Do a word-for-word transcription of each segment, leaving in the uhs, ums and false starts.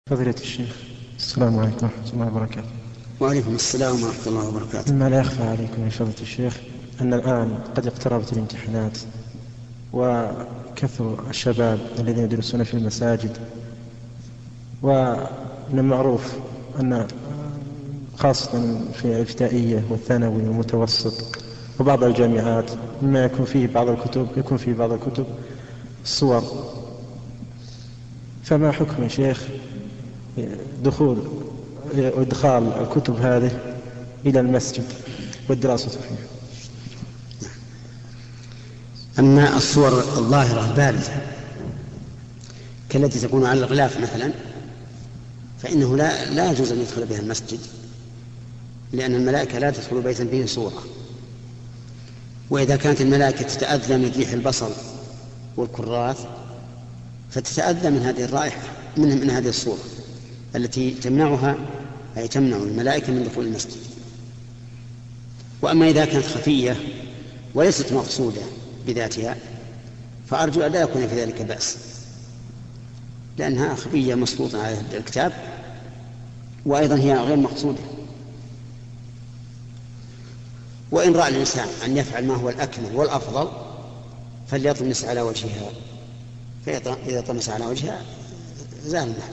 فضيلة الشيخ، السلام عليكم ورحمة الله وبركاته. وعليكم السلام ورحمة الله وبركاته. مما لا يخفى عليكم يا فضيلة الشيخ أن الآن قد اقتربت الامتحانات، وكثر الشباب الذين يدرسون في المساجد، ومن المعروف أن خاصة في الابتدائية والثانوي والمتوسط وبعض الجامعات مما يكون فيه بعض الكتب يكون فيه بعض الكتب الصور، فما حكم يا شيخ دخول وإدخال الكتب هذه إلى المسجد والدراسة فيه؟ أما الصور الظاهرة البارزة كالتي تكون على الغلاف مثلا فإنه لا, لا يجوز أن يدخل بها المسجد، لأن الملائكة لا تدخل بيتا به صورة. وإذا كانت الملائكة تتأذى من ريح البصل والكراث فتتأذى من هذه الرائحة من, من هذه الصورة التي تمنعها أي تمنع الملائكة من دخول المسجد. وأما إذا كانت خفية وليست مقصودة بذاتها فأرجو أن لا يكون في ذلك بأس، لأنها خفية مسلوطة على الكتاب وأيضا هي غير مقصودة. وإن رأى الإنسان أن يفعل ما هو الأكمل والأفضل فليطمس على وجهها، فإذا طمس على وجهها زال المحل.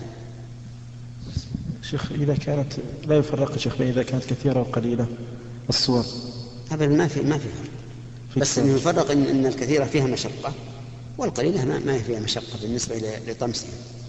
شيخ إذا كانت لا يفرق شيخ إذا كانت كثيرة وقليلة الصور؟ أبدا ما في ما في فرق، بس إنه يفرق إن, إن الكثيرة فيها مشقة والقليلة ما ما فيها مشقة بالنسبة لطمسها.